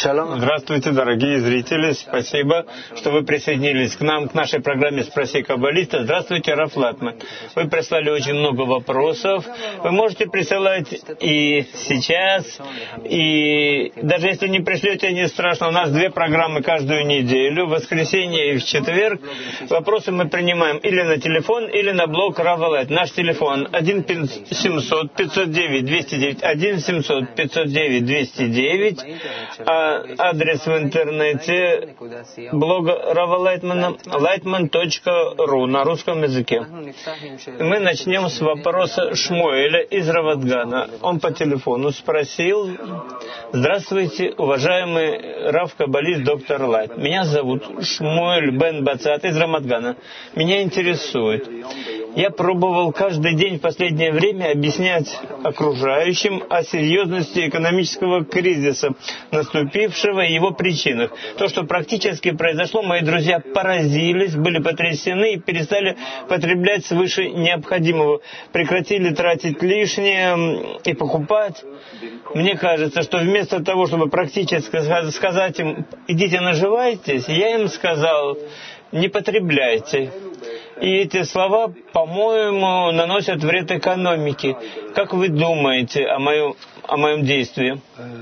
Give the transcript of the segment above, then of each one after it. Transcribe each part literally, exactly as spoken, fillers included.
Здравствуйте, дорогие зрители. Спасибо, что вы присоединились к нам, к нашей программе «Спроси каббалиста». Здравствуйте, Раф Латман. Вы прислали очень много вопросов. Вы можете присылать и сейчас, и даже если не пришлете, не страшно. У нас две программы каждую неделю, в воскресенье и в четверг. Вопросы мы принимаем или на телефон, или на блог Рава Лайт. Наш телефон один семьсот пятьсот девять двести девять, один семьсот пятьсот девять двести девять. А адрес в интернете блога Рава Лайтмана лайтман точка ру на русском языке. Мы начнем с вопроса Шмуэля из Рават-Гана. Он по телефону спросил: «Здравствуйте, уважаемый Рав-каббалист доктор Лайт. Меня зовут Шмуэль бен Бацат из Рамат-Гана. Меня интересует. Я пробовал каждый день в последнее время объяснять окружающим о серьезности экономического кризиса, наступившего, и его причинах. То, что практически произошло, мои друзья поразились, были потрясены и перестали потреблять свыше необходимого, прекратили тратить лишнее и покупать. Мне кажется, что вместо того, чтобы практически сказать им «идите наживайтесь», я им сказал «не потребляйте». И эти слова, по-моему, наносят вред экономике. Как вы думаете о моем, о моем действии?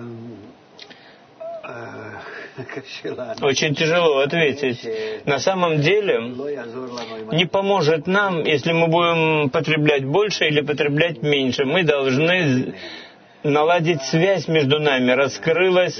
Очень тяжело ответить. На самом деле, не поможет нам, если мы будем потреблять больше или потреблять меньше. Мы должны наладить связь между нами. Раскрылась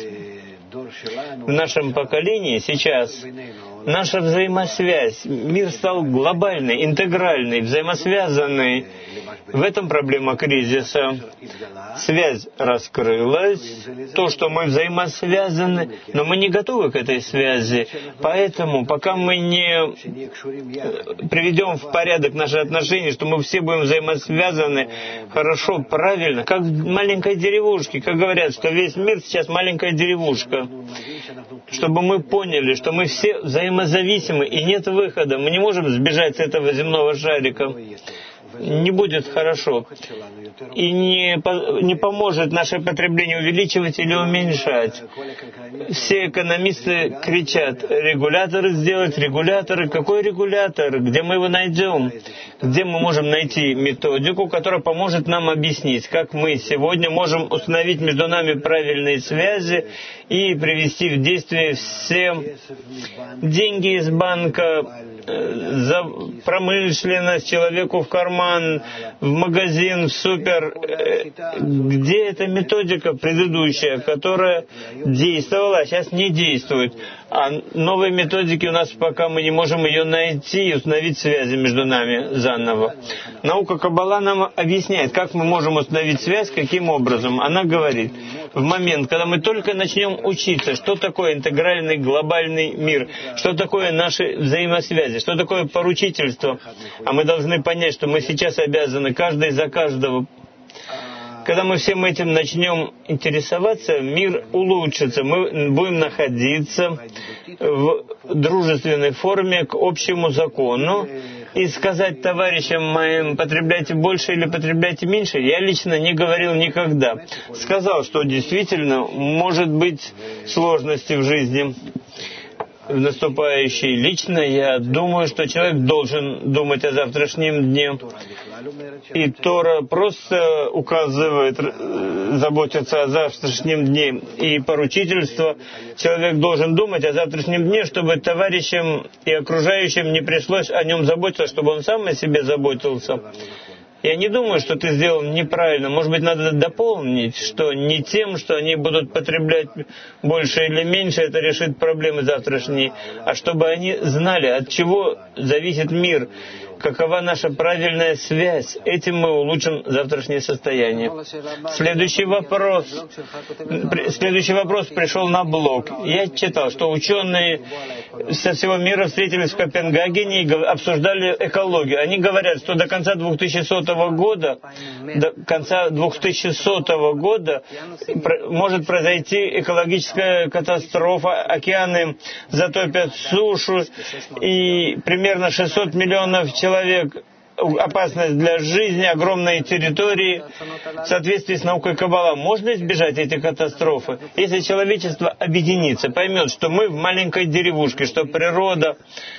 в нашем поколении сейчас наша взаимосвязь. Мир стал глобальный, интегральный, взаимосвязанный. В этом проблема кризиса. Связь раскрылась, то, что мы взаимосвязаны, но мы не готовы к этой связи. Поэтому, пока мы не приведем в порядок наши отношения, что мы все будем взаимосвязаны хорошо, правильно, как в маленькой деревушке, как говорят, что весь мир сейчас маленькая деревушка. Чтобы мы поняли, что мы все взаимозависимы и нет выхода. Мы не можем сбежать с этого земного шарика. Не будет хорошо. И не, не поможет наше потребление увеличивать или уменьшать. Все экономисты кричат: регуляторы сделать, регуляторы. Какой регулятор? Где мы его найдем? Где мы можем найти методику, которая поможет нам объяснить, как мы сегодня можем установить между нами правильные связи и привести в действие все деньги из банка, за промышленность, человеку в карман, в магазин, в супер. Где эта методика предыдущая, которая действовала, а сейчас не действует? А новой методики у нас пока мы не можем ее найти и установить связи между нами заново. Наука Каббала нам объясняет, как мы можем установить связь, каким образом. Она говорит, в момент, когда мы только начнем учиться, что такое интегральный глобальный мир, что такое наши взаимосвязи, что такое поручительство, а мы должны понять, что мы сейчас обязаны каждый за каждого. Когда мы всем этим начнем интересоваться, мир улучшится, мы будем находиться в дружественной форме к общему закону. И сказать товарищам моим, потребляйте больше или потребляйте меньше, я лично не говорил никогда. Сказал, что действительно может быть сложности в жизни в наступающей. Лично я думаю, что человек должен думать о завтрашнем дне. И Тора просто указывает, заботиться о завтрашнем дне. И поручительство, человек должен думать о завтрашнем дне, чтобы товарищам и окружающим не пришлось о нем заботиться, чтобы он сам о себе заботился. Я не думаю, что ты сделал неправильно. Может быть, надо дополнить, что не тем, что они будут потреблять больше или меньше, это решит проблемы завтрашние, а чтобы они знали, от чего зависит мир, какова наша правильная связь. Этим мы улучшим завтрашнее состояние. Следующий вопрос. Следующий вопрос пришел на блог. Я читал, что ученые со всего мира встретились в Копенгагене и обсуждали экологию. Они говорят, что до конца двухтысячного года, до конца двухтысячного года может произойти экологическая катастрофа, океаны затопят сушу, и примерно шестьсот миллионов человек опасность для жизни, огромные территории. В соответствии с наукой Каббала можно избежать этой катастрофы, если человечество объединится, поймет, что мы в маленькой деревушке, что природа,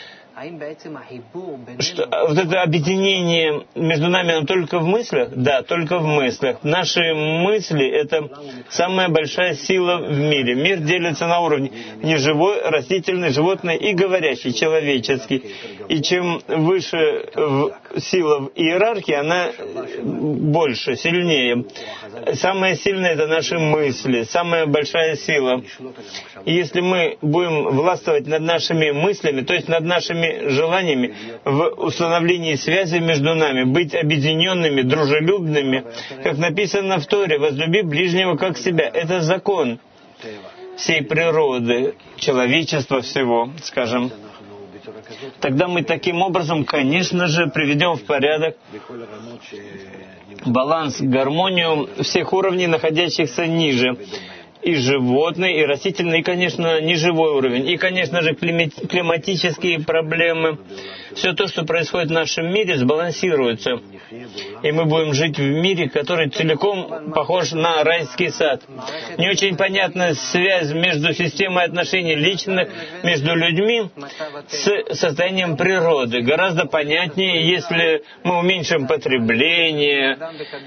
что вот это объединение между нами, оно только в мыслях? Да, только в мыслях. Наши мысли — это самая большая сила в мире. Мир делится на уровни неживой, растительный, животный и говорящий, человеческий. И чем выше сила в иерархии, она больше, сильнее. Самая сильная — это наши мысли, самая большая сила. И если мы будем властвовать над нашими мыслями, то есть над нашими желаниями в установлении связи между нами, быть объединенными, дружелюбными, как написано в Торе: «Возлюби ближнего как себя». Это закон всей природы, человечества всего, скажем. Тогда мы таким образом, конечно же, приведем в порядок баланс, гармонию всех уровней, находящихся ниже. И животный, и растительный, и, конечно, неживой уровень, и, конечно же, климатические проблемы. Все то, что происходит в нашем мире, сбалансируется. И мы будем жить в мире, который целиком похож на райский сад. Не очень понятна связь между системой отношений личных, между людьми с состоянием природы. Гораздо понятнее, если мы уменьшим потребление,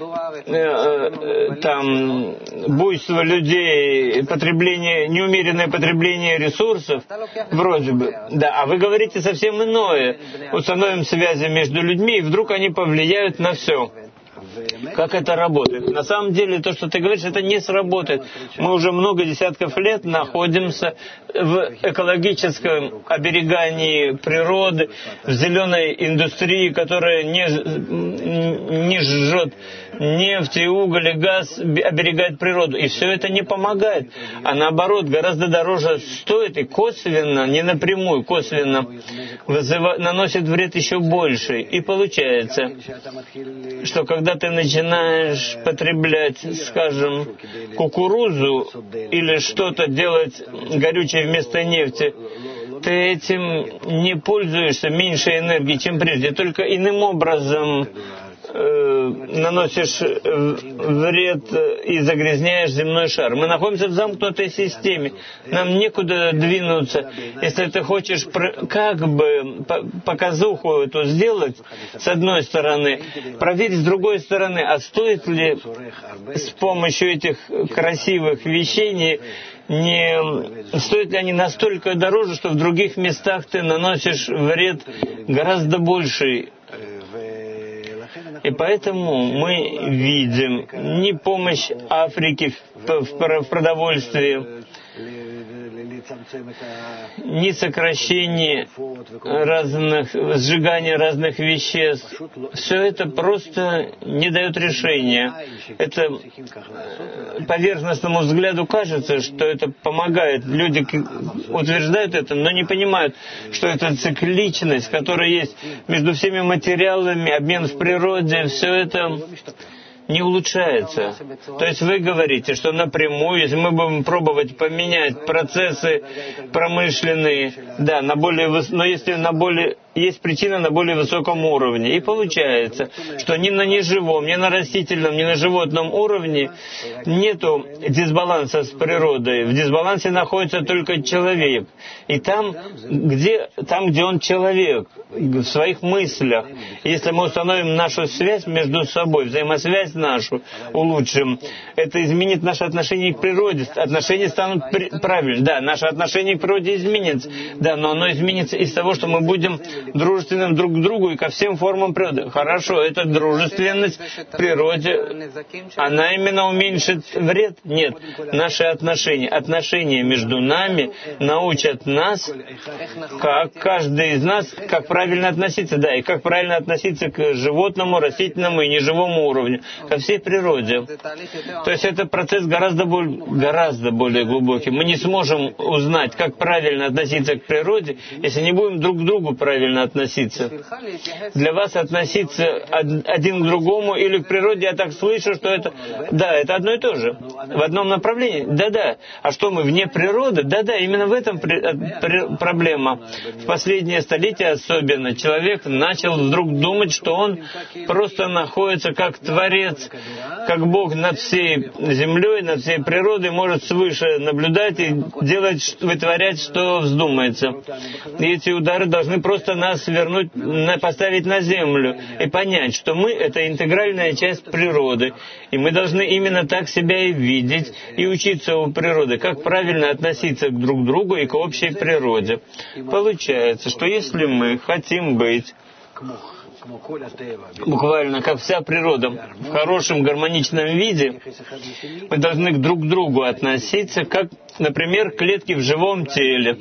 там, буйство людей, потребление, неумеренное потребление ресурсов, вроде бы. Да, а вы говорите совсем иное. Установим связи между людьми, и вдруг они повлияют на все. Как это работает? На самом деле, то, что ты говоришь, это не сработает. Мы уже много десятков лет находимся в экологическом оберегании природы, в зеленой индустрии, которая не, не жжет нефть, и уголь, и газ, оберегает природу. И все это не помогает, а наоборот, гораздо дороже стоит и косвенно, не напрямую, косвенно вызыва, наносит вред еще больше. И получается, что когда ты начинаешь потреблять, скажем, кукурузу или что-то делать горючее вместо нефти, ты этим не пользуешься меньше энергии, чем прежде, только иным образом э, наносишь вред и загрязняешь земной шар. Мы находимся в замкнутой системе, нам некуда двинуться. Если ты хочешь как бы показуху эту сделать, с одной стороны, проверить с другой стороны, а стоит ли с помощью этих красивых вещей не Не стоят ли они настолько дороже, что в других местах ты наносишь вред гораздо больший. И поэтому мы видим не помощь Африке в продовольствии, ни сокращение разных, сжигание разных веществ. Все это просто не дает решения. Это поверхностному взгляду кажется, что это помогает. Люди утверждают это, но не понимают, что это цикличность, которая есть между всеми материалами, обмен в природе, все это не улучшается. То есть вы говорите, что напрямую, если мы будем пробовать поменять процессы промышленные, да, на более выс... но если на более есть причина на более высоком уровне. И получается, что ни на неживом, ни на растительном, ни на животном уровне нету дисбаланса с природой. В дисбалансе находится только человек. И там, где, там, где он человек, в своих мыслях, если мы установим нашу связь между собой, взаимосвязь нашу улучшим, это изменит наше отношение к природе. Отношения станут при... правильными. Да, наше отношение к природе изменится. Да, но оно изменится из того, что мы будем дружественным друг к другу и ко всем формам природы. Хорошо, эта дружественность к природе, она именно уменьшит вред? Нет. Наши отношения, отношения между нами научат нас, как каждый из нас, как правильно относиться, да, и как правильно относиться к животному, растительному и неживому уровню, ко всей природе. То есть это процесс гораздо более, гораздо более глубокий. Мы не сможем узнать, как правильно относиться к природе, если не будем друг к другу правильно правильно относиться? Для вас относиться один к другому или к природе, я так слышу, что это... Да, это одно и то же. В одном направлении. Да-да. А что мы вне природы? Да-да, именно в этом при... При... проблема. В последние столетия особенно человек начал вдруг думать, что он просто находится как Творец, как Бог над всей землей, над всей природой, может свыше наблюдать и делать, вытворять, что вздумается. И эти удары должны просто нас вернуть, поставить на землю и понять, что мы — это интегральная часть природы. И мы должны именно так себя и видеть, и учиться у природы, как правильно относиться друг к другу и к общей природе. Получается, что если мы хотим быть буквально как вся природа в хорошем гармоничном виде, мы должны друг к другу относиться, как, например, клетки в живом теле,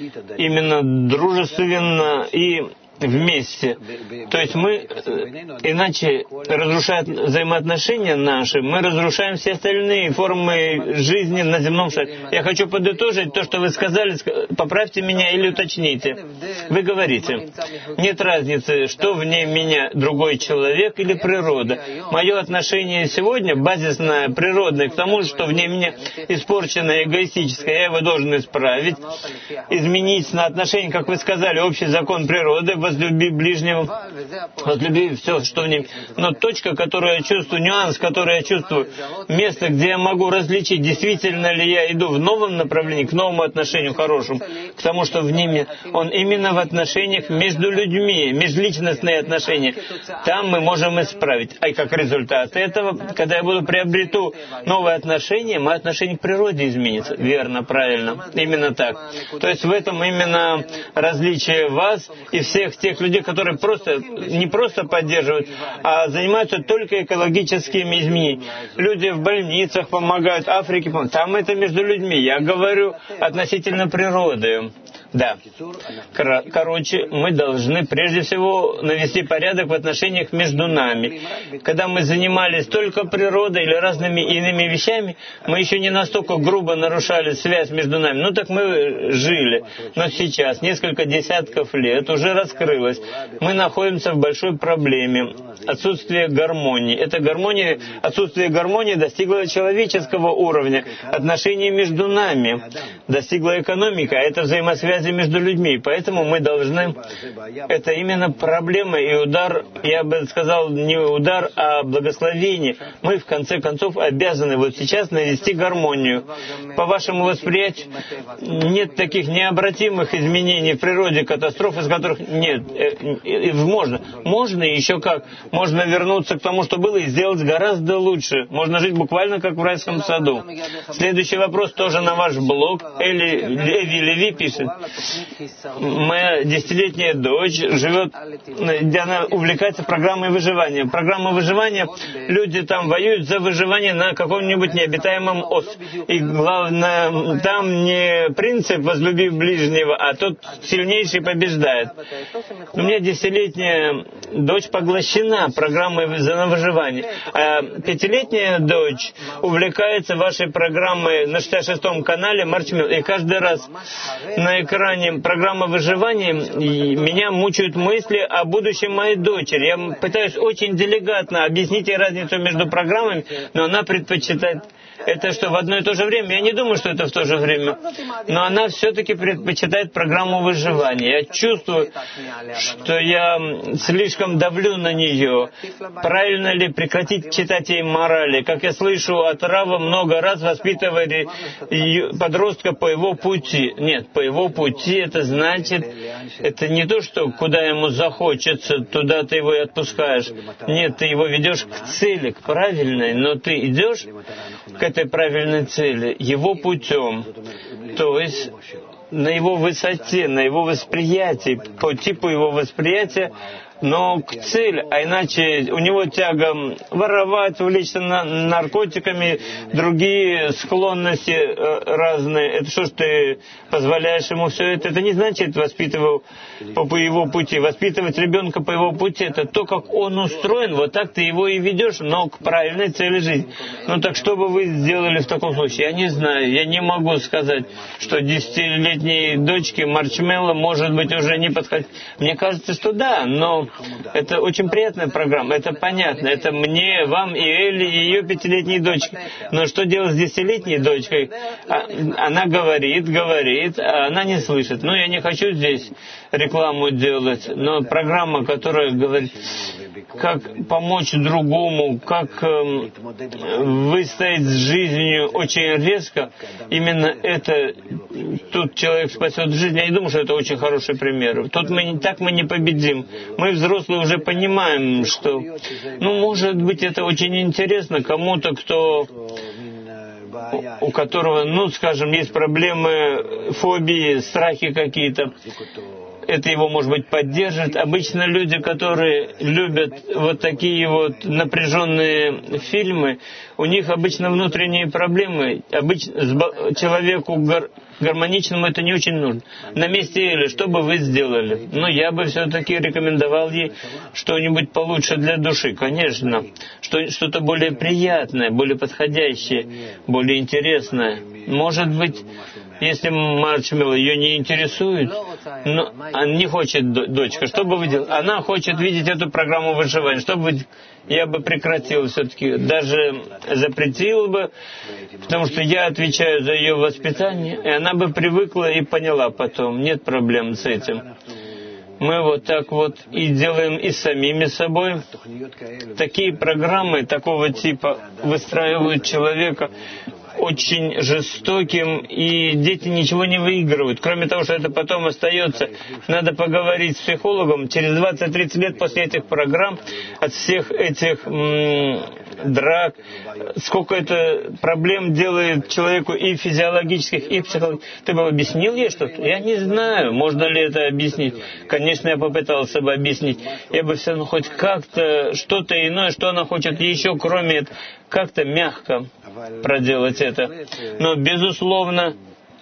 именно дружественно и вместе. То есть мы, иначе разрушая взаимоотношения наши, мы разрушаем все остальные формы жизни на земном шаре. Я хочу подытожить то, что вы сказали, поправьте меня или уточните. Вы говорите, нет разницы, что вне меня, другой человек или природа. Мое отношение сегодня базисное, природное, к тому, что вне меня испорченное, эгоистическое, я его должен исправить, изменить на отношение, как вы сказали, общий закон природы, возлюби ближнего, возлюби все, что в нем. Но точка, которую я чувствую, нюанс, который я чувствую, место, где я могу различить, действительно ли я иду в новом направлении, к новому отношению хорошему, к тому, что в ними, он именно в отношениях между людьми, межличностные отношения. Там мы можем исправить. А как результат этого, когда я буду приобрету новые отношения, мое отношение к природе изменится. Верно, правильно. Именно так. То есть в этом именно различие вас и всех тех людей, которые просто не просто поддерживают, а занимаются только экологическими изменениями. Люди в больницах помогают, Африке помогают. Там это между людьми. Я говорю относительно природы. Да. Короче, мы должны прежде всего навести порядок в отношениях между нами. Когда мы занимались только природой или разными иными вещами, мы еще не настолько грубо нарушали связь между нами. Ну так мы жили. Но сейчас, несколько десятков лет, уже раскрылось. Мы находимся в большой проблеме. Отсутствие гармонии. Это гармония, отсутствие гармонии достигло человеческого уровня. Отношения между нами. Достигла экономика, а это взаимосвязь между людьми. Поэтому мы должны... Это именно проблема и удар, я бы сказал, не удар, а благословение. Мы, в конце концов, обязаны вот сейчас навести гармонию. По вашему восприятию, нет таких необратимых изменений в природе, катастроф, из которых нет. Можно. Можно и еще как. Можно вернуться к тому, что было, и сделать гораздо лучше. Можно жить буквально как в райском саду. Следующий вопрос тоже на ваш блог. Эли Леви Леви пишет. Моя десятилетняя дочь живет, где она увлекается программой выживания. Программа выживания, люди там воюют за выживание на каком-нибудь необитаемом острове. И главное, там не принцип «возлюби ближнего», а тот сильнейший побеждает. У меня десятилетняя дочь поглощена программой за выживание. А пятилетняя дочь увлекается вашей программой на шестьдесят шестом канале «Марч Мил». И каждый раз на экране программа выживания меня мучают мысли о будущем моей дочери. Я пытаюсь очень деликатно объяснить ей разницу между программами, но она предпочитает... Это что, в одно и то же время? Я не думаю, что это в то же время. Но она все-таки предпочитает программу выживания. Я чувствую, что я слишком давлю на нее. Правильно ли прекратить читать ей морали? Как я слышу от Рава много раз, воспитывали подростка по его пути. Нет, по его пути это значит, это не то, что куда ему захочется, туда ты его и отпускаешь. Нет, ты его ведешь к цели, к правильной, но ты идешь к этой правильной цели, его путем, то есть на его высоте, на его восприятии, по типу его восприятия, но к цели, а иначе у него тяга воровать, увлечься на, наркотиками, другие склонности разные. Это что ж ты позволяешь ему все это? Это не значит воспитывать по его пути. Воспитывать ребенка по его пути, это то, как он устроен, вот так ты его и ведешь, но к правильной цели жизни. Ну так что бы вы сделали в таком случае? Я не знаю, я не могу сказать, что десятилетней дочке маршмеллоу может быть уже не подходит. Мне кажется, что да, но это очень приятная программа, это понятно, это мне, вам и Элли, и ее пятилетней дочке. Но что делать с десятилетней дочкой? Она говорит, говорит, а она не слышит. Ну, я не хочу здесь рекламу делать, но программа, которая говорит, как помочь другому, как э, выстоять с жизнью очень резко, именно это, тут человек спасет жизнь. Я не думаю, что это очень хороший пример. Тут мы, так мы не победим. Мы, взрослые, уже понимаем, что, ну, может быть, это очень интересно кому-то, кто... у которого, ну, скажем, есть проблемы, фобии, страхи какие-то. Это его, может быть, поддержит. Обычно люди, которые любят вот такие вот напряженные фильмы, у них обычно внутренние проблемы. Обычно человеку гар гармоничному это не очень нужно. На месте Эли, что бы вы сделали? Ну, я бы все-таки рекомендовал ей что-нибудь получше для души, конечно. Что-то более приятное, более подходящее, более интересное. Может быть, если маршмеллоу ее не интересует, но она не хочет, дочка, что бы вы делали? Она хочет видеть эту программу выживания. Что бы вы... Я бы прекратил все-таки, даже запретил бы, потому что я отвечаю за ее воспитание, и она бы привыкла и поняла потом, нет проблем с этим. Мы вот так вот и делаем и с самими собой. Такие программы такого типа выстраивают человека очень жестоким, и дети ничего не выигрывают. Кроме того, что это потом остается, надо поговорить с психологом. Через двадцать-тридцать лет после этих программ, от всех этих м- драк, сколько это проблем делает человеку и физиологических, и психологических. Ты бы объяснил ей что-то? Я не знаю, можно ли это объяснить. Конечно, я попытался бы объяснить. Я бы все равно хоть как-то, что-то иное, что она хочет еще, кроме этого, как-то мягко проделать это. Но, безусловно,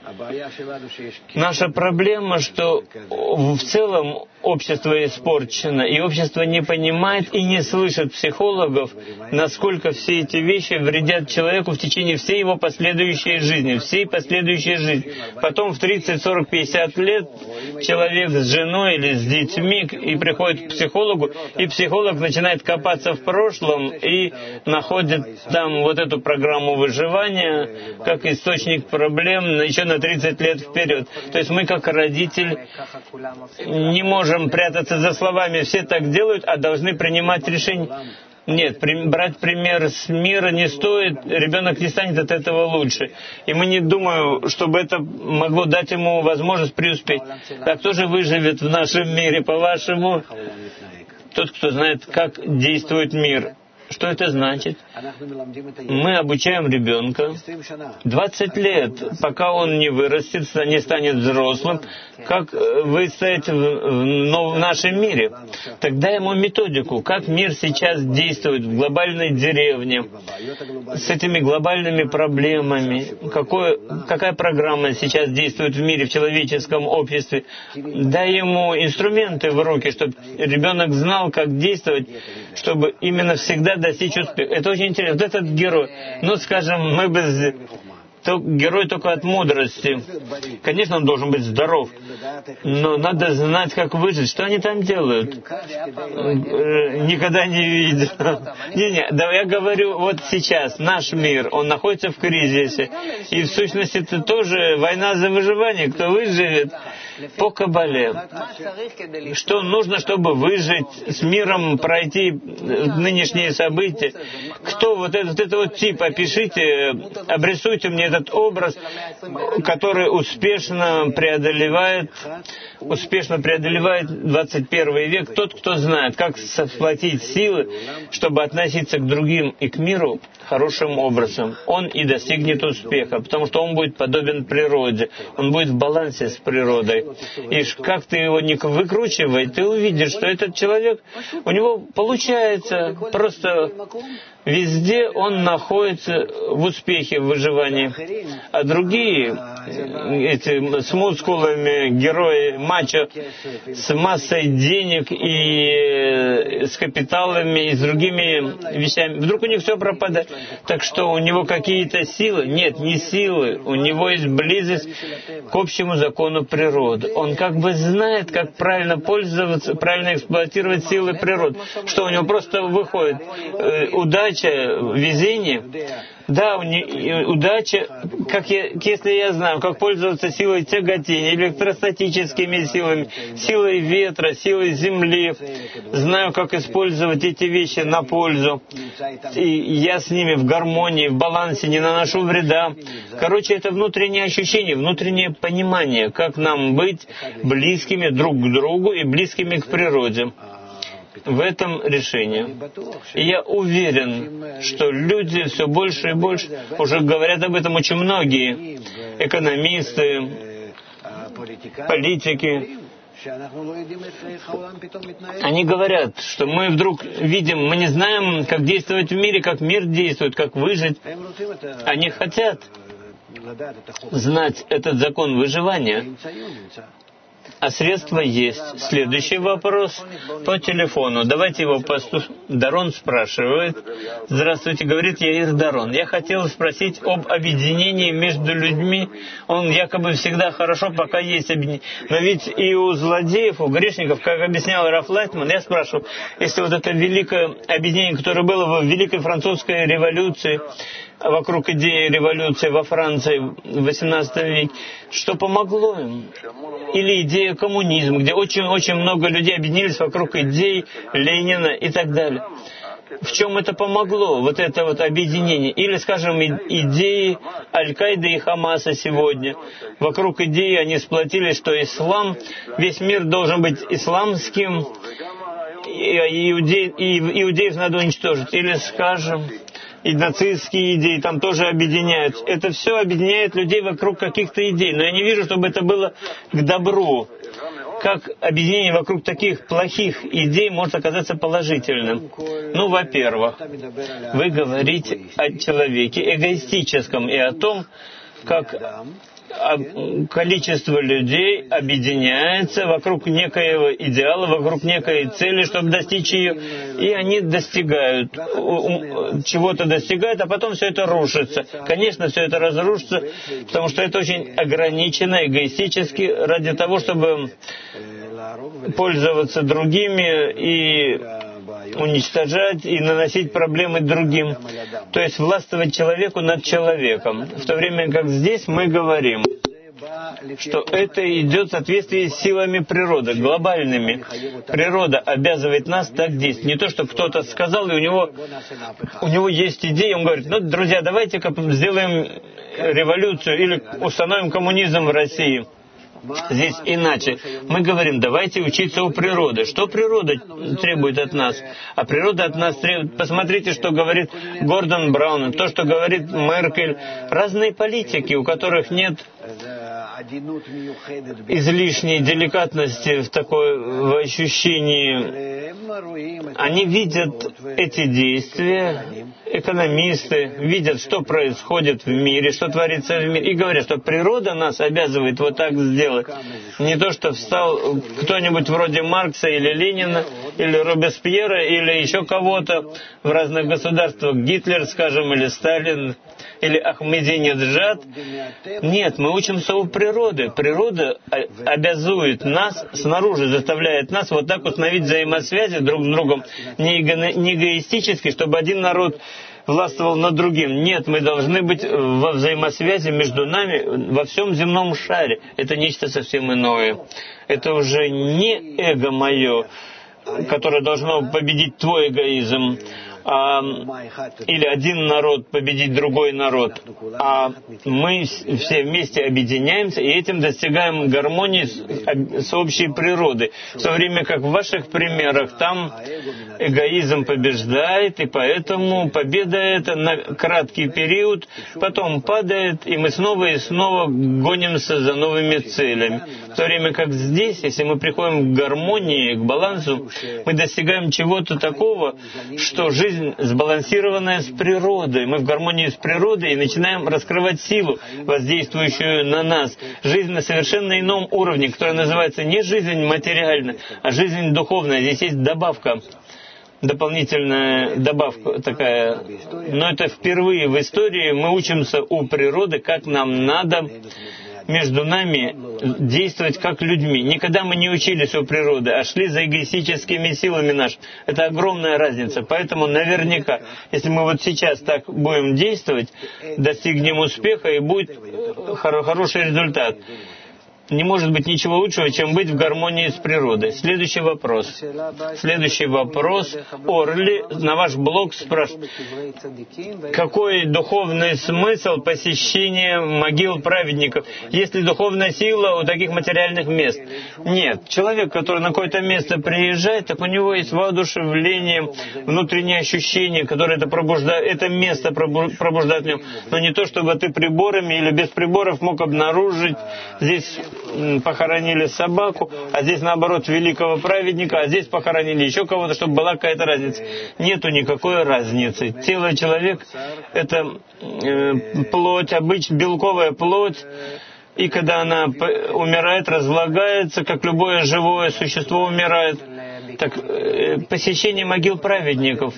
наша проблема, что в целом общество испорчено, и общество не понимает и не слышит психологов, насколько все эти вещи вредят человеку в течение всей его последующей жизни, всей последующей жизни. Потом в тридцать, сорок, пятьдесят лет человек с женой или с детьми и приходит к психологу, и психолог начинает копаться в прошлом и находит там вот эту программу выживания как источник проблем еще на тридцать лет вперед. То есть мы, как родитель, не можем прятаться за словами «все так делают», а должны принимать решение. Нет, при, брать пример с мира не стоит, ребенок не станет от этого лучше. И мы не думаем, чтобы это могло дать ему возможность преуспеть. Так кто же выживет в нашем мире, по-вашему? Тот, кто знает, как действует мир. Что это значит? Мы обучаем ребенка двадцать лет, пока он не вырастет, не станет взрослым, как выстоять в, в, в нашем мире. Тогда ему методику, как мир сейчас действует в глобальной деревне, с этими глобальными проблемами, какой, какая программа сейчас действует в мире, в человеческом обществе. Дай ему инструменты в руки, чтобы ребенок знал, как действовать, чтобы именно всегда достичь успеха. Это очень интересно. Вот этот герой, ну, скажем, мы бы... То герой только от мудрости. Конечно, он должен быть здоров, но надо знать, как выжить. Что они там делают? Никогда не видел. Не-не, да я говорю, вот сейчас наш мир, он находится в кризисе. И в сущности это тоже война за выживание. Кто выживет? По Кабале. Что нужно, чтобы выжить, с миром пройти нынешние события? Кто вот этот, вот этот вот тип? Опишите, обрисуйте мне этот образ, который успешно преодолевает, успешно преодолевает двадцать первый век. Тот, кто знает, как сплотить силы, чтобы относиться к другим и к миру хорошим образом. Он и достигнет успеха, потому что он будет подобен природе, он будет в балансе с природой. И как ты его не выкручивай, ты увидишь, что этот человек, у него получается просто везде он находится в успехе, в выживании. А другие, эти с мускулами, герои, мачо, с массой денег и с капиталами, и с другими вещами, вдруг у них все пропадает. Так что у него какие-то силы? Нет, не силы. У него есть близость к общему закону природы. Он как бы знает, как правильно пользоваться, правильно эксплуатировать силы природы. Что у него просто выходит э, удача, везение. Да, у не, удача, как я, если я знаю, как пользоваться силой тяготения, электростатическими силами, силой ветра, силой земли, знаю, как использовать эти вещи на пользу, и я с ними в гармонии, в балансе, не наношу вреда. Короче, это внутреннее ощущение, внутреннее понимание, как нам быть близкими друг к другу и близкими к природе. В этом решении. И я уверен, что люди все больше и больше, уже говорят об этом очень многие, экономисты, политики, они говорят, что мы вдруг видим, мы не знаем, как действовать в мире, как мир действует, как выжить. Они хотят знать этот закон выживания. А средства есть. Следующий вопрос по телефону. Давайте его послушаем. Дарон спрашивает. Здравствуйте, говорит Яир Дарон. Я хотел спросить об объединении между людьми. Он якобы всегда хорошо, пока есть объединение. Но ведь и у злодеев, у грешников, как объяснял Раф Лайтман, я спрашивал, если вот это великое объединение, которое было в Великой Французской революции, вокруг идеи революции во Франции в восемнадцатом веке, что помогло им? Или идея коммунизма, где очень-очень много людей объединились вокруг идей Ленина и так далее. В чем это помогло, вот это вот объединение? Или, скажем, идеи Аль-Каиды и Хамаса сегодня. Вокруг идеи они сплотились, что ислам, весь мир должен быть исламским, и иудеев, и иудеев надо уничтожить. Или, скажем, и нацистские идеи там тоже объединяют. Это все объединяет людей вокруг каких-то идей. Но я не вижу, чтобы это было к добру. Как объединение вокруг таких плохих идей может оказаться положительным? Ну, во-первых, вы говорите о человеке эгоистическом и о том, как количество людей объединяется вокруг некоего идеала, вокруг некой цели, чтобы достичь ее, и они достигают, чего-то достигают, а потом все это рушится. Конечно, все это разрушится, потому что это очень ограничено, эгоистически, ради того, чтобы пользоваться другими и уничтожать и наносить проблемы другим. То есть властвовать человеку над человеком. В то время как здесь мы говорим, что это идет в соответствии с силами природы, глобальными. Природа обязывает нас так действовать. Не то, что кто-то сказал, и у него, у него есть идея, он говорит, ну, друзья, давайте-ка сделаем революцию или установим коммунизм в России. Здесь иначе. Мы говорим, давайте учиться у природы. Что природа требует от нас? А природа от нас требует... Посмотрите, что говорит Гордон Браун, то, что говорит Меркель. Разные политики, у которых нет излишней деликатности в такой в ощущении. Они видят эти действия, экономисты видят, что происходит в мире, что творится в мире, и говорят, что природа нас обязывает вот так сделать. Не то, что встал кто-нибудь вроде Маркса или Ленина, или Робеспьера, или еще кого-то в разных государствах, Гитлер, скажем, или Сталин, или Ахмединеджад. Нет, мы учимся у природы. Природа обязует нас, снаружи заставляет нас вот так установить взаимосвязи друг с другом, не эгоистически, чтобы один народ властвовал над другим. Нет, мы должны быть во взаимосвязи между нами во всем земном шаре. Это нечто совсем иное. Это уже не эго мое, которое должно победить твой эгоизм, а, или один народ победить другой народ, а мы все вместе объединяемся и этим достигаем гармонии с, с общей природой. В то время как в ваших примерах там эгоизм побеждает, и поэтому победа эта на краткий период, потом падает, и мы снова и снова гонимся за новыми целями. В то время как здесь, если мы приходим к гармонии, к балансу, мы достигаем чего-то такого, что жизнь сбалансированная с природой. Мы в гармонии с природой и начинаем раскрывать силу, воздействующую на нас. Жизнь на совершенно ином уровне, которая называется не жизнь материальная, а жизнь духовная. Здесь есть добавка, дополнительная добавка такая. Но это впервые в истории мы учимся у природы, как нам надо между нами действовать как людьми. Никогда мы не учились у природы, а шли за эгоистическими силами нашими. Это огромная разница. Поэтому наверняка, если мы вот сейчас так будем действовать, достигнем успеха и будет хороший результат. Не может быть ничего лучшего, чем быть в гармонии с природой. Следующий вопрос. Следующий вопрос. Орли на ваш блог спрашивает, какой духовный смысл посещения могил праведников? Есть ли духовная сила у таких материальных мест? Нет. Человек, который на какое-то место приезжает, так у него есть воодушевление, внутреннее ощущение, которое это пробуждает, это место пробуждает в нем. Но не то, чтобы ты приборами или без приборов мог обнаружить здесь похоронили собаку, а здесь, наоборот, великого праведника, а здесь похоронили еще кого-то, чтобы была какая-то разница. Нету никакой разницы. Тело человека — это э, плоть, обычно белковая плоть, и когда она умирает, разлагается, как любое живое существо умирает. Так, посещение могил праведников,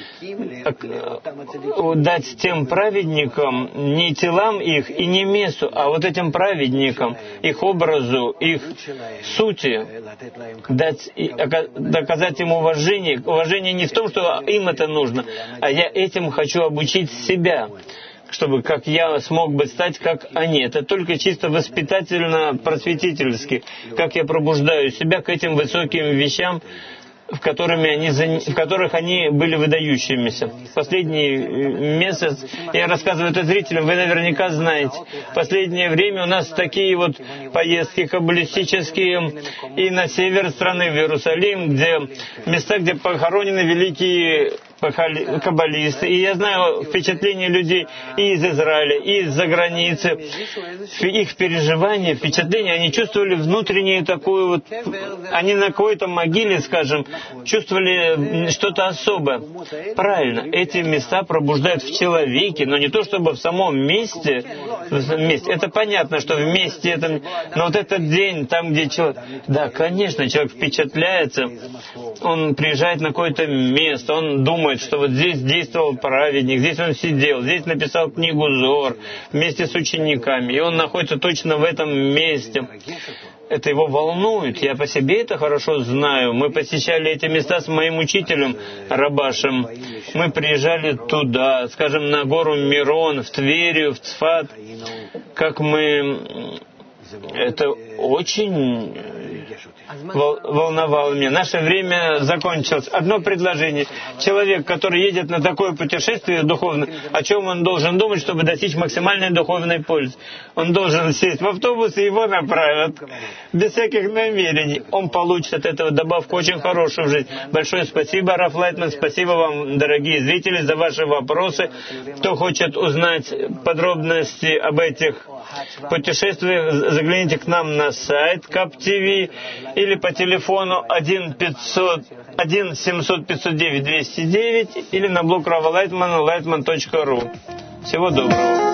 дать тем праведникам не телам их и не месту, а вот этим праведникам, их образу, их сути, дать, доказать им уважение. Уважение не в том, что им это нужно, а я этим хочу обучить себя, чтобы как я смог бы стать, как они. Это только чисто воспитательно-просветительски. Как я пробуждаю себя к этим высоким вещам, в, которыми они, в которых они были выдающимися. В последний месяц, я рассказываю это зрителям, вы наверняка знаете, в последнее время у нас такие вот поездки каббалистические и на север страны, в Иерусалим, где места, где похоронены великие каббалисты. И я знаю впечатления людей и из Израиля, и из-за границы. Их переживания, впечатления, они чувствовали внутреннюю такую вот... Они на какой-то могиле, скажем, чувствовали что-то особое. Правильно, эти места пробуждают в человеке, но не то, чтобы в самом месте. В месте. Это понятно, что в месте это... Но вот этот день, там, где человек... Да, конечно, человек впечатляется. Он приезжает на какое-то место, он думает, что вот здесь действовал праведник, здесь он сидел, здесь написал книгу Зор вместе с учениками, и он находится точно в этом месте. Это его волнует, я по себе это хорошо знаю. Мы посещали эти места с моим учителем Рабашем. Мы приезжали туда, скажем, на гору Мирон, в Тверию, в Цфат. Как мы... Это очень волновало меня. Наше время закончилось. Одно предложение. Человек, который едет на такое путешествие духовное, о чем он должен думать, чтобы достичь максимальной духовной пользы? Он должен сесть в автобус, и его направят. Без всяких намерений. Он получит от этого добавку очень хорошую жизнь. Большое спасибо, Раф Лайтман. Спасибо вам, дорогие зрители, за ваши вопросы. Кто хочет узнать подробности об этих путешествиях, загляните к нам на сайт КАП ТВ или по телефону один семьсот пятьсот девять двести девять или на блог Рава Лайтмана лайтман точка ру. Всего доброго.